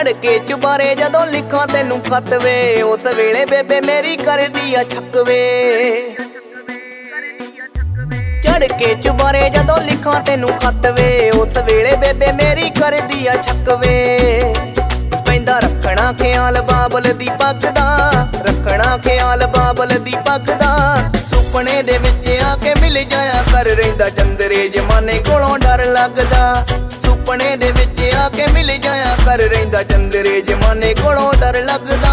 चढ़ के चुबारे जदों लिखां तैनूं खत वे उस वेले बेबे मेरी करदी आ छक वे। चढ़ के चुबारे जदों लिखां तैनूं खत वे उस वेले बेबे मेरी करदी आ छक वे। पैंदा रखना ख्याल बाबल दी पग दा, रखना ख्याल बाबल दी पग दा। सुपने दे विच आके मिल जाया कर रहिंदा चंदरे जमाने कोलों डर लगदा। सुपने दे विच आके मिल जाया कर रहिंदा चंदरे जमाने कोलों डर लगदा।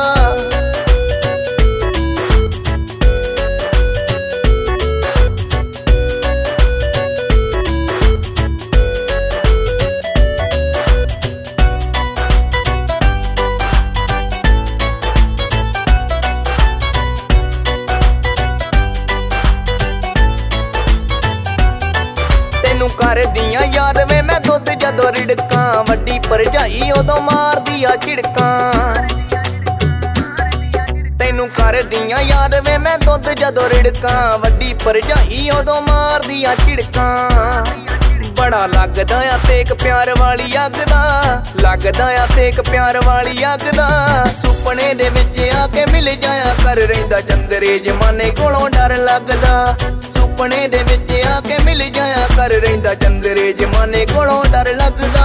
करदियां याद वे मैं दुध जदों रिड़कां, वड्डी भरजाई उदों मारदी आ झिड़कां। तैनूं करदियां याद वे मैं दुध जदों रिड़कां, वड्डी भरजाई उदों मारदी आ झिड़कां। बड़ा लगदा आ सेक प्यार वाली अग दा, लगदा आ सेक प्यार वाली अग दा। सुपने दे विच आके मिल जाया कर रहिंदा चंदरे जमाने कोलों डर लगदा। सुपने दे विच आके मिल जाया कर रहिंदा चंदरे जमाने कोलों डर लगदा।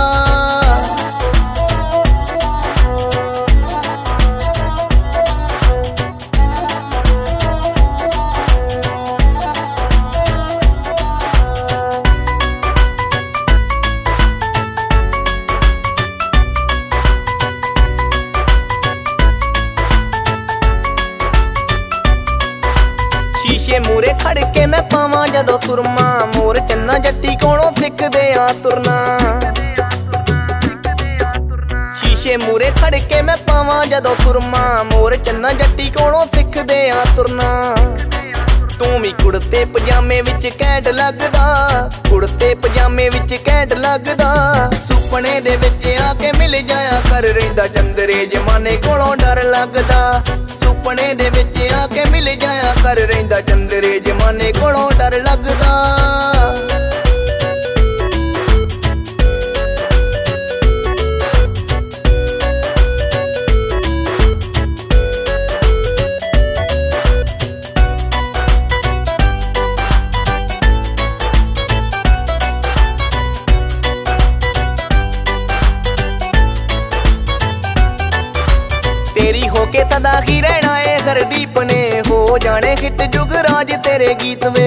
शीशे मूरे खड़ के मैं पावां जदों सुरमा, मोर चन्ना जट्टी कोलों सिखदे आ तुरना। शीशे मूरे खड़ के मैं पावां जदों सुरमा, मोर चन्ना जट्टी कोलों सिखदे आ तुरना। तू भी कुड़ते पजामे विच कैंट लगदा, कुड़ते पजामे विच कैंट लगदा। सुपने दे विच आके मिल जाया कर रहिंदा चंदरे जमाने कोलों डर लगदा। सुपने दे विच आके मिल जाया कर रहिंदा चंदरे जमाने कोलों डर लगदा। तेरी होके सदा ही रहना है हरदीप ने, हो जाने हिट जुगराज तेरे गीत वे।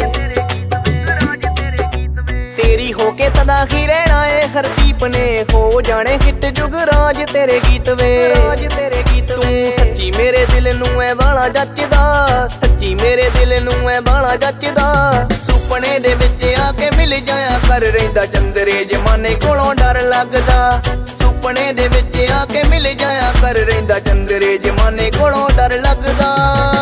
तेरी होके सदा ही रहना है हरदीप ने, हो जाने हिट जुगराज तेरे गीत वे। तू सच्ची मेरे दिल नूं ऐ वाला जचदा, सच्ची मेरे दिल नूं ऐ वाला जचदा। सुपने दे विच आके मिल जाया कर रहिंदा चंदरे जमाने कोलों डर लगदा। सुपने दे विच आके मिल जाया कर रहिंदा चंदरे जमाने कोलों डर लगदा।